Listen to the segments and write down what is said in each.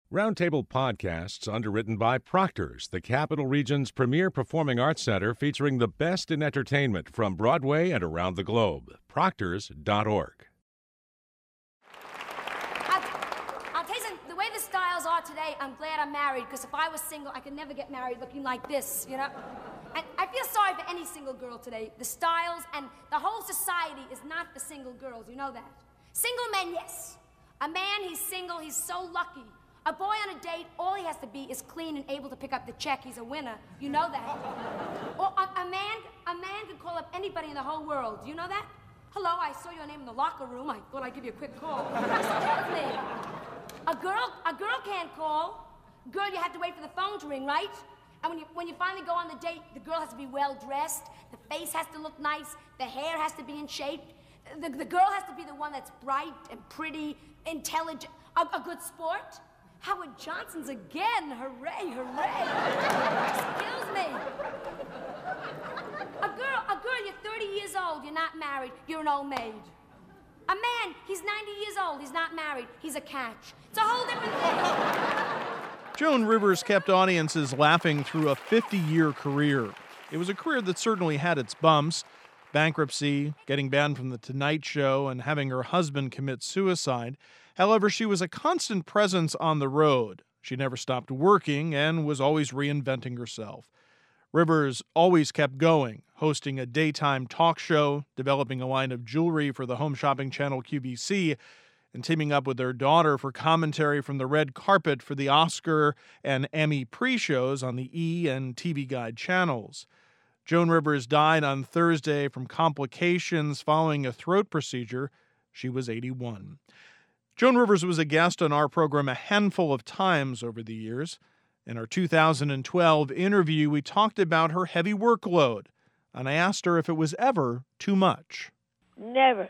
Roundtable Podcasts, underwritten by Proctor's, the Capital Region's premier performing arts center featuring the best in entertainment from Broadway and around the globe. Proctors.org. I'll tell you something, the way the styles are today, I'm glad I'm married, because if I was single, I could never get married looking like this, you know? And I feel sorry for any single girl today. The styles and the whole society is not for single girls, you know that? Single men, yes. A man, he's single, he's so lucky. A boy on a date, all he has to be is clean and able to pick up the check. He's a winner. You know that. Or a man can call up anybody in the whole world. Do you know that? Hello, I saw your name in the locker room. I thought I'd give you a quick call. Excuse me. A girl can't call. Girl, you have to wait for the phone to ring, right? And when you finally go on the date, the girl has to be well dressed. The face has to look nice. The hair has to be in shape. The girl has to be the one that's bright and pretty, intelligent, a good sport. Howard Johnson's again. Hooray, hooray. Excuse me. A girl, you're 30 years old, you're not married, you're an old maid. A man, he's 90 years old, he's not married, he's a catch. It's a whole different thing. Joan Rivers kept audiences laughing through a 50-year career. It was a career that certainly had its bumps. Bankruptcy, getting banned from The Tonight Show, and having her husband commit suicide. However, she was a constant presence on the road. She never stopped working and was always reinventing herself. Rivers always kept going, hosting a daytime talk show, developing a line of jewelry for the home shopping channel QVC, and teaming up with her daughter for commentary from the red carpet for the Oscar and Emmy pre-shows on the E! And TV Guide channels. Joan Rivers died on Thursday from complications following a throat procedure. She was 81. Joan Rivers was a guest on our program a handful of times over the years. In our 2012 interview, we talked about her heavy workload, and I asked her if it was ever too much. Never.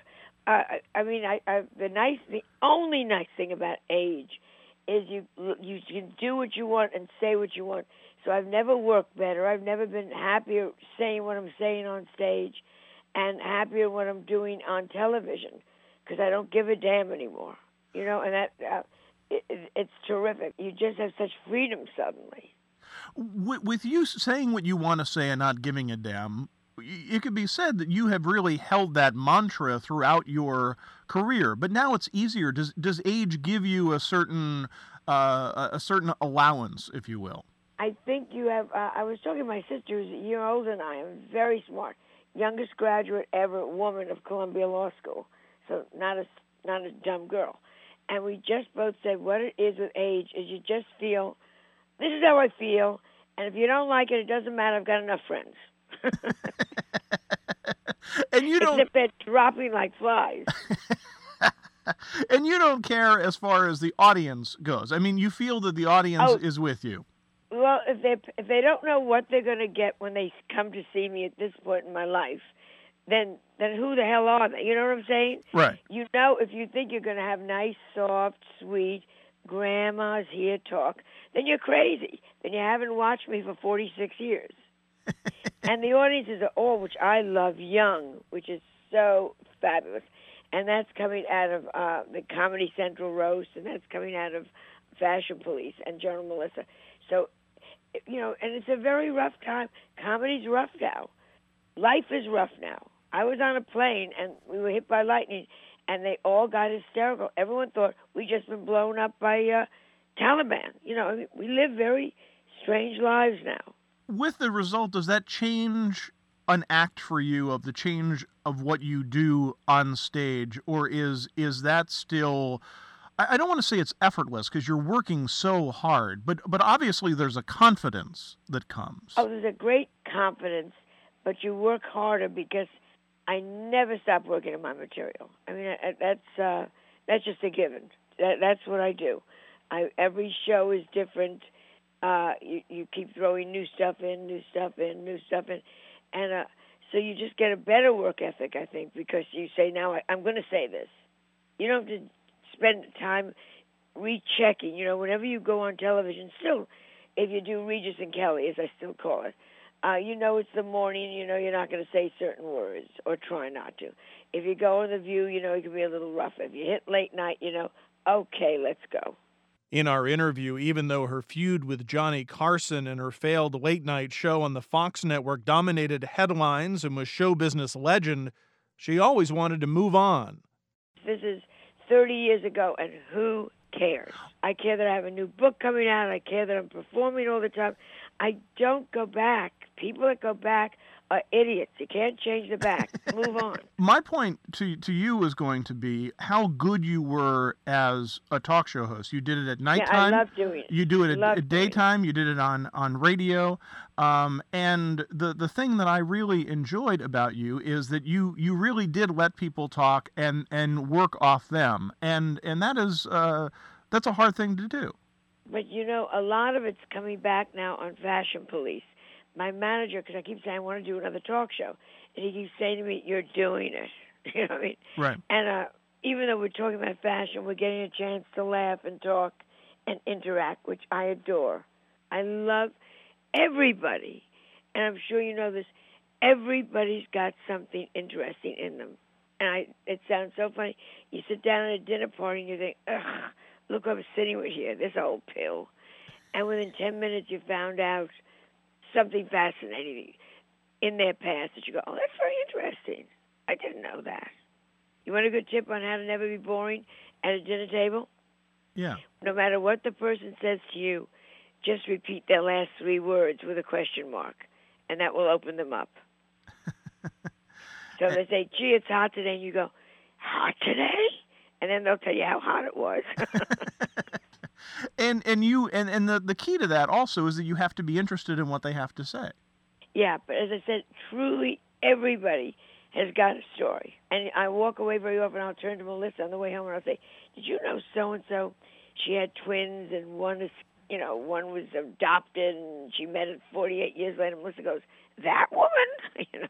The only nice thing about age is you can do what you want and say what you want. So I've never worked better. I've never been happier saying what I'm saying on stage and happier when I'm doing on television because I don't give a damn anymore. You know, and that it's terrific. You just have such freedom suddenly. With you saying what you want to say and not giving a damn, it could be said that you have really held that mantra throughout your career. But now it's easier. Does age give you a certain allowance, if you will? I think you have. I was talking to my sister, who's a year older than I am, very smart, youngest graduate ever, woman of Columbia Law School, so not a dumb girl. And we just both said what it is with age is you just feel, this is how I feel, and if you don't like it, it doesn't matter. I've got enough friends. And you don't. Except they're dropping like flies. And you don't care as far as the audience goes. I mean, you feel that the audience is with you. Well, if they don't know what they're going to get when they come to see me at this point in my life, then who the hell are they? You know what I'm saying? Right. You know, if you think you're going to have nice, soft, sweet, grandma's here talk, then you're crazy. Then you haven't watched me for 46 years. And the audiences are all, which I love, young, which is so fabulous. And that's coming out of the Comedy Central roast, and that's coming out of Fashion Police and Journal Melissa. So, you know, and it's a very rough time. Comedy's rough now. Life is rough now. I was on a plane, and we were hit by lightning, and they all got hysterical. Everyone thought we'd just been blown up by Taliban. You know, I mean, we live very strange lives now. With the result, does that change an act for you of the change of what you do on stage, or is that still... I don't want to say it's effortless because you're working so hard, but obviously there's a confidence that comes. Oh, there's a great confidence, but you work harder because I never stop working on my material. I mean, that's just a given. That's what I do. Every show is different. You keep throwing new stuff in, and so you just get a better work ethic, I think, because you say, now I'm going to say this. You don't have to spend time rechecking. You know, whenever you go on television, still, if you do Regis and Kelly, as I still call it, you know it's the morning, you know you're not going to say certain words or try not to. If you go on The View, you know it can be a little rough. If you hit late night, you know, okay, let's go. In our interview, even though her feud with Johnny Carson and her failed late-night show on the Fox network dominated headlines and was show business legend, she always wanted to move on. This is 30 years ago, and who cares? I care that I have a new book coming out. I care that I'm performing all the time. I don't go back. People that go back are idiots. You can't change the back. Move on. My point to you was going to be how good you were as a talk show host. You did it at nighttime. Yeah, I love doing it. You do it at daytime. You did it on radio. And the thing that I really enjoyed about you is that you really did let people talk and work off them. And that is that's a hard thing to do. But, you know, a lot of it's coming back now on Fashion Police. My manager, because I keep saying I want to do another talk show, and he keeps saying to me, "You're doing it." You know what I mean? Right. And even though we're talking about fashion, we're getting a chance to laugh and talk and interact, which I adore. I love everybody, and I'm sure you know this. Everybody's got something interesting in them, and it sounds so funny. You sit down at a dinner party and you think, "Ugh, look who I'm sitting with here, this old pill," and within 10 minutes you found out something fascinating in their past that you go, "Oh, that's very interesting. I didn't know that." You want a good tip on how to never be boring at a dinner table? Yeah. No matter what the person says to you, just repeat their last 3 words with a question mark, and that will open them up. So they say, "Gee, it's hot today," and you go, "Hot today?" And then they'll tell you how hot it was. And the key to that also is that you have to be interested in what they have to say. Yeah, but as I said, truly everybody has got a story. And I walk away very often, I'll turn to Melissa on the way home and I'll say, "Did you know so-and-so? She had twins and one was adopted and she met it 48 years later." Melissa goes, "That woman?" You know.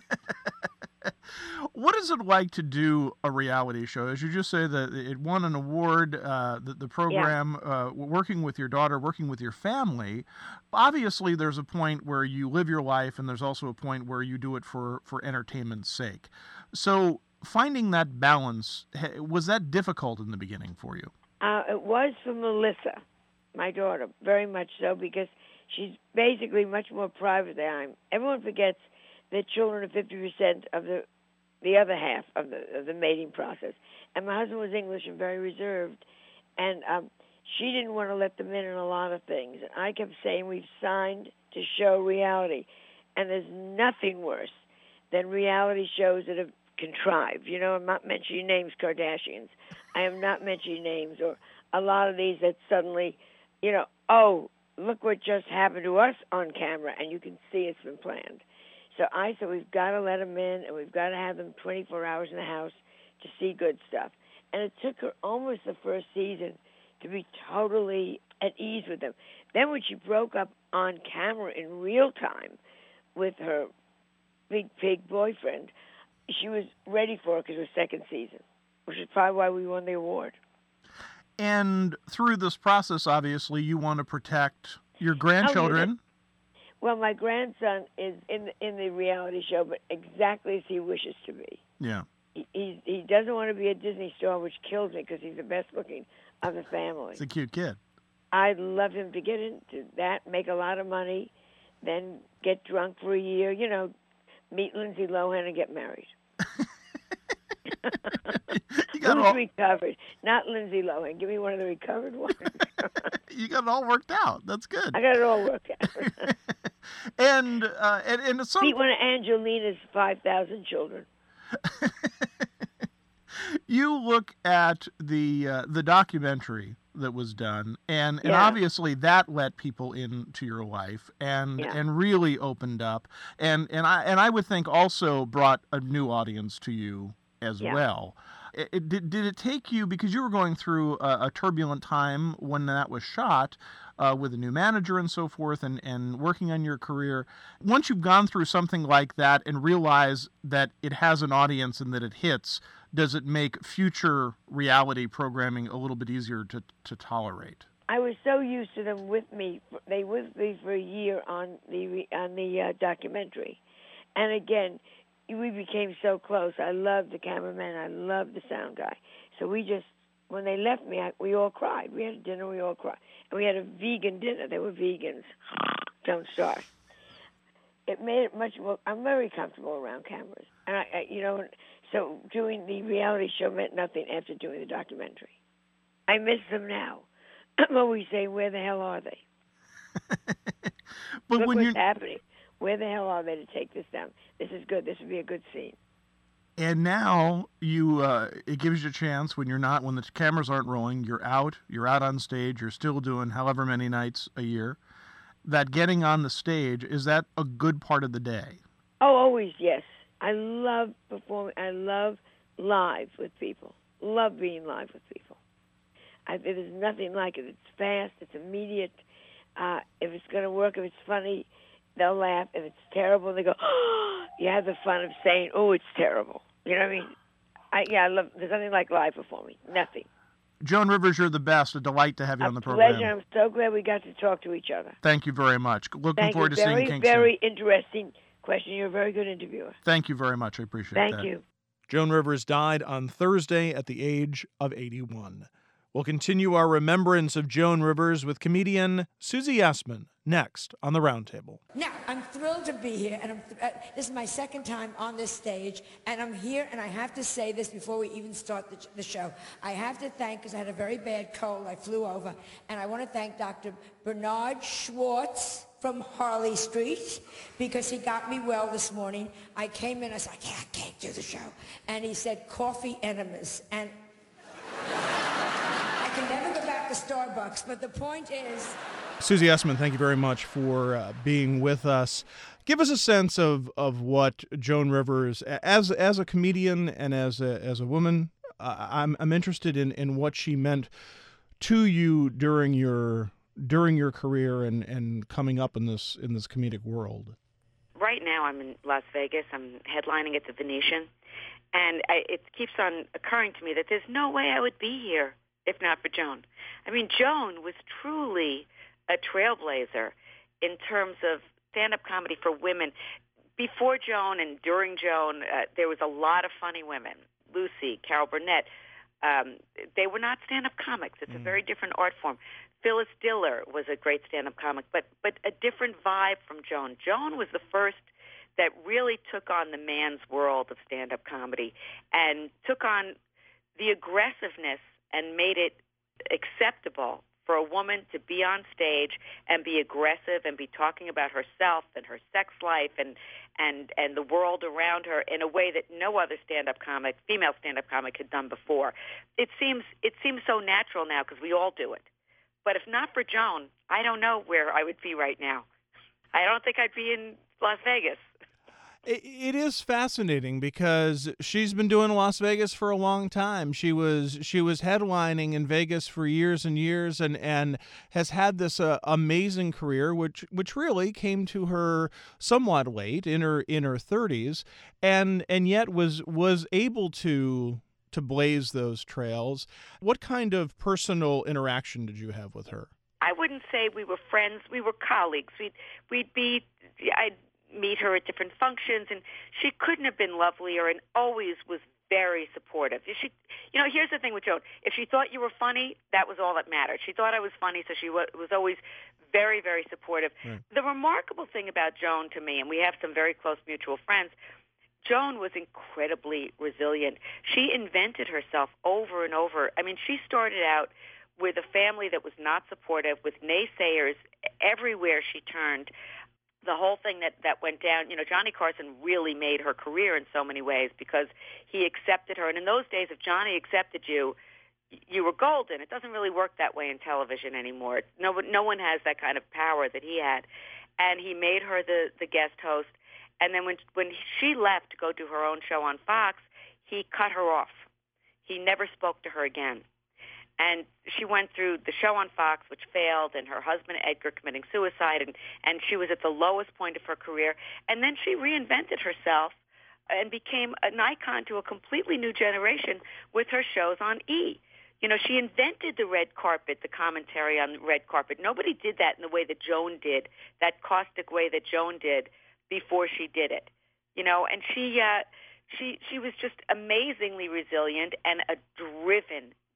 What is it like to do a reality show? As you just say, that it won an award, the program, working with your daughter, working with your family. Obviously, there's a point where you live your life, and there's also a point where you do it for entertainment's sake. So finding that balance, was that difficult in the beginning for you? It was for Melissa, my daughter, very much so, because she's basically much more private than I am. Everyone forgets that children are 50% of the other half of the mating process. And my husband was English and very reserved, and she didn't want to let them in on a lot of things. And I kept saying, we've signed to show reality, and there's nothing worse than reality shows that have contrived. You know, I'm not mentioning names, Kardashians. I am not mentioning names, or a lot of these that suddenly, you know, "Oh, look what just happened to us on camera," and you can see it's been planned. So I said, we've got to let them in, and we've got to have them 24 hours in the house to see good stuff. And it took her almost the first season to be totally at ease with them. Then when she broke up on camera in real time with her big pig boyfriend, she was ready for it because it was second season, which is probably why we won the award. And through this process, obviously, you want to protect your grandchildren. Well, my grandson is in the reality show, but exactly as he wishes to be. Yeah. He doesn't want to be a Disney star, which kills me because he's the best looking of the family. He's a cute kid. I'd love him to get into that, make a lot of money, then get drunk for a year, you know, meet Lindsay Lohan and get married. Who's recovered? Not Lindsay Lohan. Give me one of the recovered ones. You got it all worked out. That's good. I got it all worked out. and some... Meet one of Angelina's 5,000 children. You look at the documentary that was done, and obviously that let people into your life and really opened up, and I would think also brought a new audience to you as well. Did it take you, because you were going through a turbulent time when that was shot, with a new manager and so forth, and working on your career, once you've gone through something like that and realize that it has an audience and that it hits, does it make future reality programming a little bit easier to tolerate? I was so used to them with me. They were with me for a year on the documentary, and again, we became so close. I loved the cameraman. I loved the sound guy. So we when they left me, we all cried. We had dinner, we all cried. And we had a vegan dinner. They were vegans. Don't start. It made it much more. I'm very comfortable around cameras. And, so doing the reality show meant nothing after doing the documentary. I miss them now. I'm always saying, where the hell are they? But Look when what's happening. Where the hell are they to take this down? This is good. This would be a good scene. And now it gives you a chance when the cameras aren't rolling, you're out on stage, you're still doing however many nights a year. That getting on the stage, is that a good part of the day? Oh, always, yes. I love performing. I love live with people. Love being live with people. There's nothing like it. It's fast. It's immediate. If it's going to work, if it's funny, they'll laugh. If it's terrible, they go, oh, you have the fun of saying, oh, it's terrible. You know what I mean? I love, there's nothing like live performing. Nothing. Joan Rivers, you're the best. A delight to have you on the program. A pleasure. I'm so glad we got to talk to each other. Thank you very much. Looking forward to seeing Kingston. Very interesting question. You're a very good interviewer. Thank you very much. I appreciate that. Thank you. Joan Rivers died on Thursday at the age of 81. We'll continue our remembrance of Joan Rivers with comedian Susie Essman next on the Roundtable. Now, I'm thrilled to be here, and this is my second time on this stage, and I'm here, and I have to say this before we even start the show. I have to thank, because I had a very bad cold, I flew over, and I want to thank Dr. Bernard Schwartz from Harley Street, because he got me well this morning. I came in, I was like, yeah, I can't do the show. And he said, coffee enemas, and I can never go back to Starbucks, but the point is... Susie Essman, thank you very much for being with us. Give us a sense of what Joan Rivers, as a comedian and as a woman, I'm interested in what she meant to you during your career and coming up in this comedic world. Right now, I'm in Las Vegas. I'm headlining at the Venetian, and it keeps on occurring to me that there's no way I would be here if not for Joan. I mean, Joan was truly a trailblazer in terms of stand-up comedy for women. Before Joan and during Joan, there was a lot of funny women. Lucy, Carol Burnett. They were not stand-up comics. It's a very different art form. Phyllis Diller was a great stand-up comic, but a different vibe from Joan. Joan was the first that really took on the man's world of stand-up comedy and took on the aggressiveness and made it acceptable for a woman to be on stage and be aggressive and be talking about herself and her sex life and the world around her in a way that no other female stand-up comic had done before. It seems so natural now because we all do it. But if not for Joan, I don't know where I would be right now. I don't think I'd be in Las Vegas. It is fascinating because she's been doing Las Vegas for a long time. She was headlining in Vegas for years and years, and has had this amazing career, which really came to her somewhat late in her 30s, and yet was able to blaze those trails. What kind of personal interaction did you have with her? I wouldn't say we were friends. We were colleagues. I'd meet her at different functions, and she couldn't have been lovelier and always was very supportive. Here's the thing with Joan. If she thought you were funny, that was all that mattered. She thought I was funny, so she was always very, very supportive. Right. The remarkable thing about Joan to me, and we have some very close mutual friends, Joan was incredibly resilient. She invented herself over and over. I mean, she started out with a family that was not supportive, with naysayers everywhere she turned. The whole thing that went down, Johnny Carson really made her career in so many ways because he accepted her. And in those days, if Johnny accepted you, you were golden. It doesn't really work that way in television anymore. No one has that kind of power that he had. And he made her the guest host. And then when she left to go do her own show on Fox, he cut her off. He never spoke to her again. And she went through the show on Fox, which failed, and her husband, Edgar, committing suicide, and she was at the lowest point of her career. And then she reinvented herself and became an icon to a completely new generation with her shows on E! She invented the red carpet, the commentary on the red carpet. Nobody did that in the way that Joan did, that caustic way that Joan did before she did it. And she was just amazingly resilient and a driven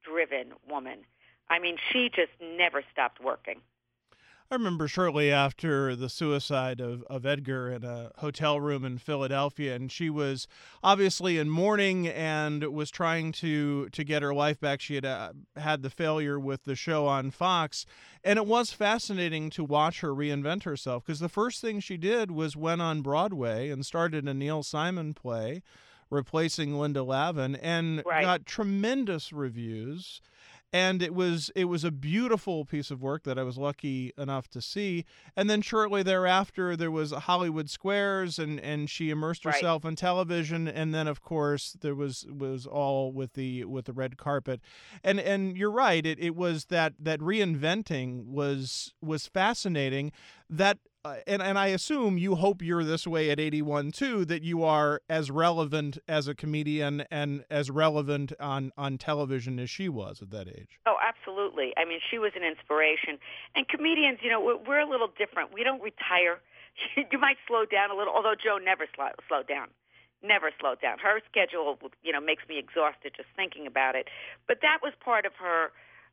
driven woman. I mean, she just never stopped working. I remember shortly after the suicide of Edgar in a hotel room in Philadelphia, and she was obviously in mourning and was trying to get her life back. She had had the failure with the show on Fox, and it was fascinating to watch her reinvent herself, because the first thing she did was went on Broadway and started a Neil Simon play, replacing Linda Lavin, and got tremendous reviews. And it was a beautiful piece of work that I was lucky enough to see. And then shortly thereafter, there was Hollywood Squares, and she immersed herself in television. And then, of course, there was all with the red carpet. And you're right. It was that reinventing was fascinating. That and I assume you hope you're this way at 81 too, that you are as relevant as a comedian and as relevant on television as she was at that age. Oh, absolutely. I mean, she was an inspiration. And comedians, you know, we're a little different. We don't retire. You might slow down a little, although Joan never slowed down. Never slowed down. Her schedule, you know, makes me exhausted just thinking about it. But that was part of her.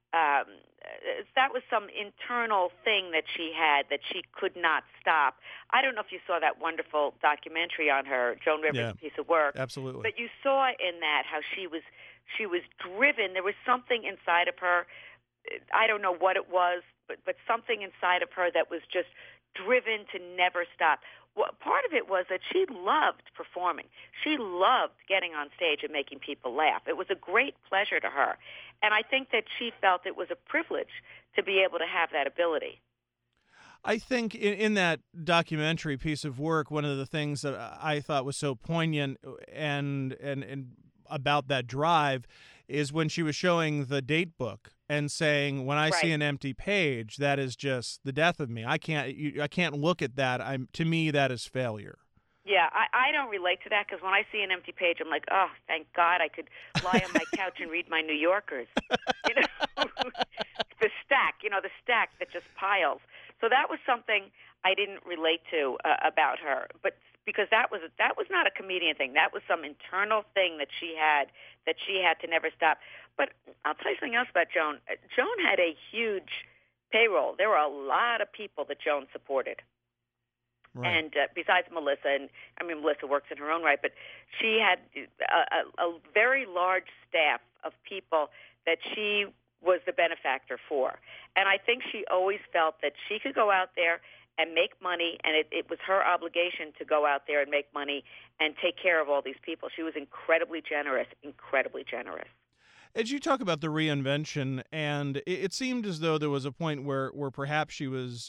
That was some internal thing that she had that she could not stop. I don't know if you saw that wonderful documentary on her, Joan Rivers' piece of work. Absolutely. But you saw in that how she was driven. There was something inside of her. I don't know what it was, but something inside of her that was just driven to never stop. Well, part of it was that she loved performing. She loved getting on stage and making people laugh. It was a great pleasure to her. And I think that she felt it was a privilege to be able to have that ability. I think in that documentary piece of work, one of the things that I thought was so poignant and about that drive is when she was showing the date book and saying, when I see an empty page, that is just the death of me. I can't look at that. To me, that is failure. Yeah, I don't relate to that, because when I see an empty page, I'm like, oh, thank God I could lie on my couch and read my New Yorkers. You know, the stack that just piles. So that was something I didn't relate to about her, but because that was not a comedian thing. That was some internal thing that she had to never stop. But I'll tell you something else about Joan. Joan had a huge payroll. There were a lot of people that Joan supported. Right. And besides Melissa, and I mean, Melissa works in her own right, but she had a very large staff of people that she was the benefactor for. And I think she always felt that she could go out there and make money, and it was her obligation to go out there and make money and take care of all these people. She was incredibly generous, incredibly generous. As you talk about the reinvention, and it seemed as though there was a point where perhaps she was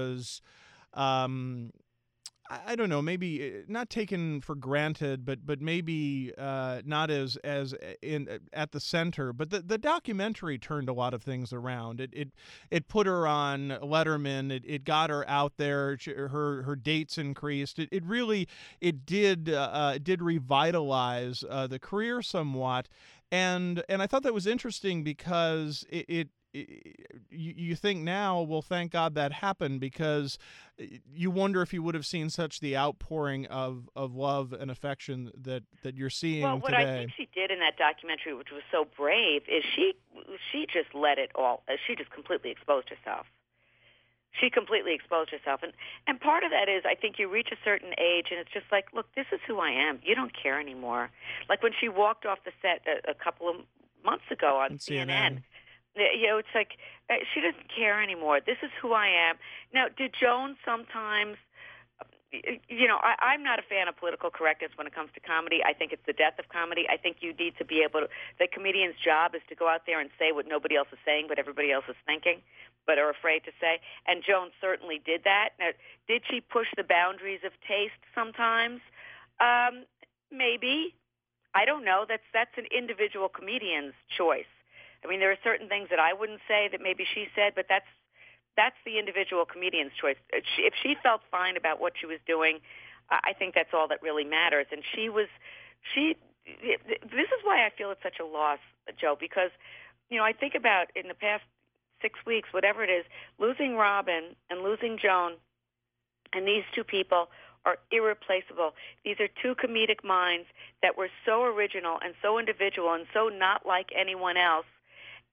I don't know, maybe not taken for granted, but maybe not as at the center. But the documentary turned a lot of things around. It put her on Letterman. It got her out there. Her dates increased. It really did revitalize the career somewhat. And I thought that was interesting because you think now, well, thank God that happened, because you wonder if you would have seen such the outpouring of love and affection that you're seeing today. Well, what I think she did in that documentary, which was so brave, is she just let it all. She just completely exposed herself. She completely exposed herself. And part of that is, I think you reach a certain age and it's just like, look, this is who I am. You don't care anymore. Like when she walked off the set a couple of months ago on CNN. You know, it's like she doesn't care anymore. This is who I am. Now, did Joan sometimes, you know, I'm not a fan of political correctness when it comes to comedy. I think it's the death of comedy. I think you need to be able to, the comedian's job is to go out there and say what nobody else is saying, but everybody else is thinking, but are afraid to say. And Joan certainly did that. Now, did she push the boundaries of taste sometimes? Maybe. I don't know. That's an individual comedian's choice. I mean, there are certain things that I wouldn't say that maybe she said, but that's the individual comedian's choice. If she felt fine about what she was doing, I think that's all that really matters. And this is why I feel it's such a loss, Joe, because, you know, I think about in the past 6 weeks, whatever it is, losing Robin and losing Joan, and these two people are irreplaceable. These are two comedic minds that were so original and so individual and so not like anyone else.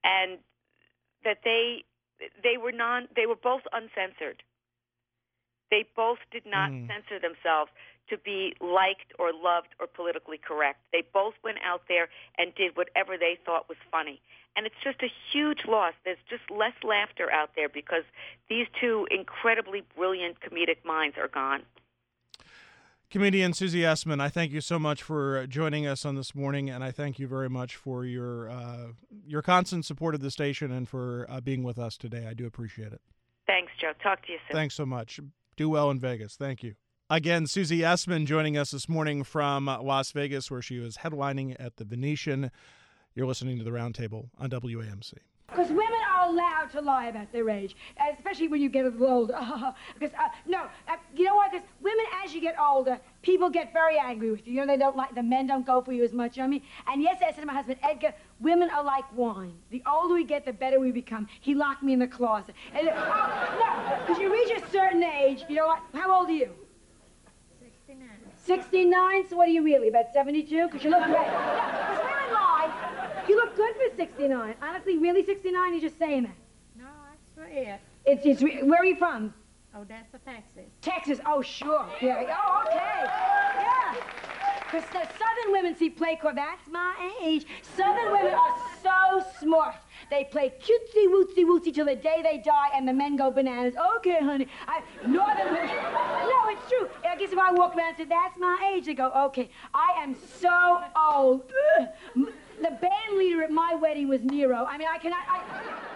and that they were both uncensored. They both did not censor themselves to be liked or loved or politically correct. They both went out there and did whatever they thought was funny. And it's just a huge loss. There's just less laughter out there because these two incredibly brilliant comedic minds are gone. Comedian Susie Essman, I thank you so much for joining us on this morning, and I thank you very much for your constant support of the station and for being with us today. I do appreciate it. Thanks, Joe. Talk to you soon. Thanks so much. Do well in Vegas. Thank you. Again, Susie Essman joining us this morning from Las Vegas, where she was headlining at the Venetian. You're listening to The Roundtable on WAMC. Because women are allowed to lie about their age, especially when you get a little older. Because you know what? Because women, as you get older, people get very angry with you. You know, they don't like the men don't go for you as much. You know what I mean? And yes, I said to my husband Edgar, women are like wine. The older we get, the better we become. He locked me in the closet. And no, because you reach a certain age. You know what? How old are you? 69. 69. So what are you really? About 72? Because you look great. Because women lie. You look good for 69. Honestly, really 69? You're just saying that. No, I swear. It's where are you from? Odessa, Texas. Texas. Oh, sure. Yeah. Oh, okay. Yeah. Because the Southern women see play court. That's my age. Southern women are so smart. They play cutesy wootsy wootsy till the day they die, and the men go bananas. Okay, honey. Northern women. No, it's true. I guess if I walk around and say, that's my age, they go, okay. I am so old. The band leader at my wedding was Nero. I mean, I cannot.